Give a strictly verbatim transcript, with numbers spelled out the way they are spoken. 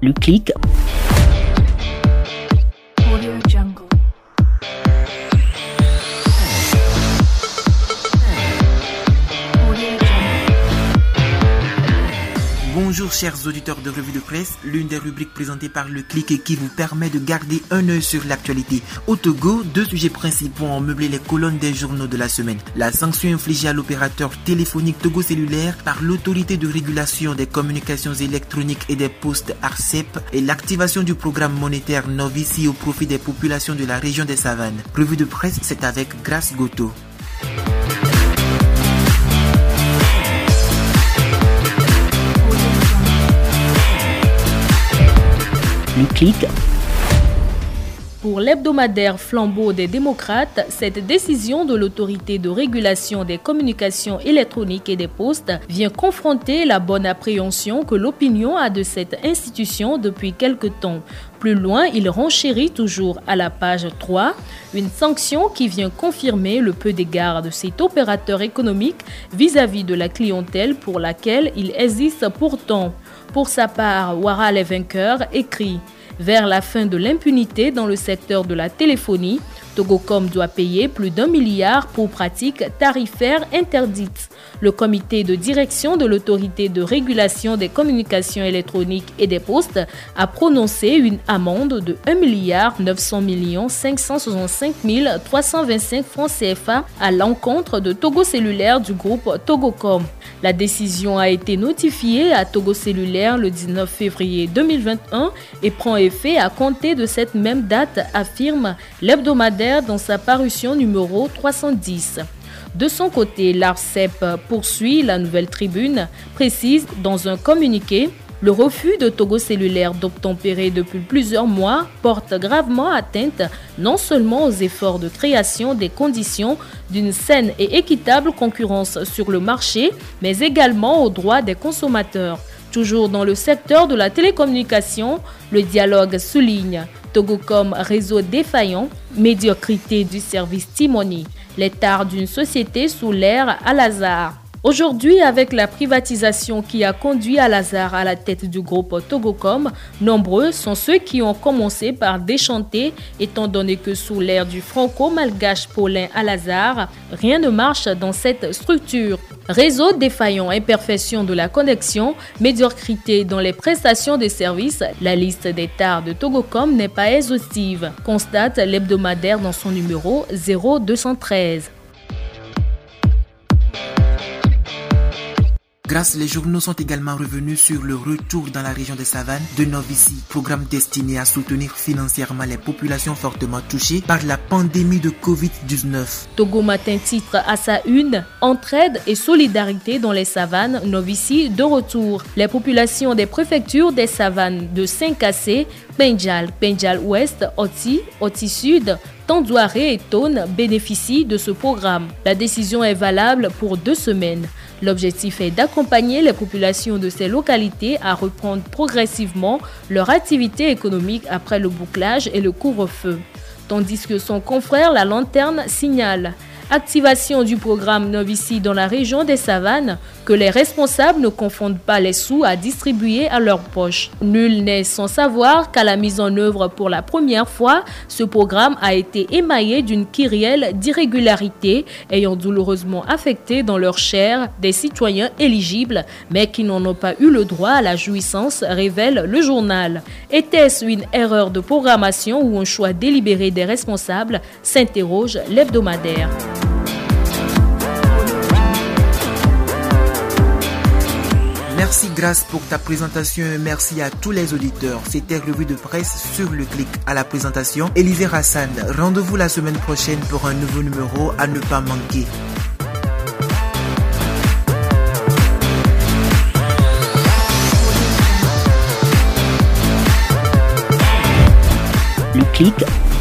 Le clic. Audio Jungle. Bonjour chers auditeurs de Revue de Presse, l'une des rubriques présentées par Le Clic et qui vous permet de garder un œil sur l'actualité. Au Togo, deux sujets principaux ont meublé les colonnes des journaux de la semaine. La sanction infligée à l'opérateur téléphonique Togo Cellulaire par l'autorité de régulation des communications électroniques et des postes ARCEP et l'activation du programme monétaire Novici au profit des populations de la région des Savanes. Revue de Presse, c'est avec Grace Goto. Le clic. Pour l'hebdomadaire Flambeau des démocrates, cette décision de l'autorité de régulation des communications électroniques et des postes vient confronter la bonne appréhension que l'opinion a de cette institution depuis quelque temps. Plus loin, il renchérit toujours à la page trois, une sanction qui vient confirmer le peu d'égard de cet opérateur économique vis-à-vis de la clientèle pour laquelle il existe pourtant. Pour sa part, Ouara les vainqueurs écrit « Vers la fin de l'impunité dans le secteur de la téléphonie, Togocom doit payer plus d'un milliard pour pratiques tarifaires interdites. Le comité de direction de l'autorité de régulation des communications électroniques et des postes a prononcé une amende de un milliard neuf cents millions cinq cent soixante-cinq mille trois cent vingt-cinq francs C F A à l'encontre de Togo Cellulaire du groupe Togocom. La décision a été notifiée à Togo Cellulaire le dix-neuf février deux mille vingt et un et prend effet à compter de cette même date, affirme l'hebdomadaire dans sa parution numéro trois cent dix. De son côté, l'ARCEP poursuit, la Nouvelle Tribune précise dans un communiqué: le refus de Togo Cellulaire d'obtempérer depuis plusieurs mois porte gravement atteinte non seulement aux efforts de création des conditions d'une saine et équitable concurrence sur le marché, mais également aux droits des consommateurs. Toujours dans le secteur de la télécommunication, le dialogue souligne Togocom réseau défaillant, médiocrité du service Timoni, les tares d'une société sous l'ère Al-Azhar. Aujourd'hui, avec la privatisation qui a conduit Al-Azhar à la tête du groupe Togocom, nombreux sont ceux qui ont commencé par déchanter, étant donné que sous l'ère du franco-malgache Paulin Al-Azhar, rien ne marche dans cette structure. Réseau défaillant, imperfection de la connexion, médiocrité dans les prestations de services, la liste des tares de Togocom n'est pas exhaustive, constate l'hebdomadaire dans son numéro zéro deux cent treize. Grâce, les journaux sont également revenus sur le retour dans la région des Savanes de Novici, programme destiné à soutenir financièrement les populations fortement touchées par la pandémie de covid dix-neuf. Togo Matin titre à sa une « Entraide et solidarité dans les Savanes, Novici de retour ». Les populations des préfectures des Savanes de Saint-Cassé, Pendjal, Pendjal Ouest, Oti, Oti Sud, Tandouaré et Tone bénéficient de ce programme. La décision est valable pour deux semaines. L'objectif est d'accompagner les populations de ces localités à reprendre progressivement leur activité économique après le bouclage et le couvre-feu. Tandis que son confrère La Lanterne signale activation du programme Novici dans la région des Savanes, que les responsables ne confondent pas les sous à distribuer à leur poche. Nul n'est sans savoir qu'à la mise en œuvre pour la première fois, ce programme a été émaillé d'une kyrielle d'irrégularités ayant douloureusement affecté dans leur chair des citoyens éligibles, mais qui n'en ont pas eu le droit à la jouissance, révèle le journal. Était-ce une erreur de programmation ou un choix délibéré des responsables, s'interroge l'hebdomadaire. Merci Grace pour ta présentation et merci à tous les auditeurs. C'était Revue de Presse sur Le Clic. À la présentation, Élisée Hassan. Rendez-vous la semaine prochaine pour un nouveau numéro à ne pas manquer. Le clic.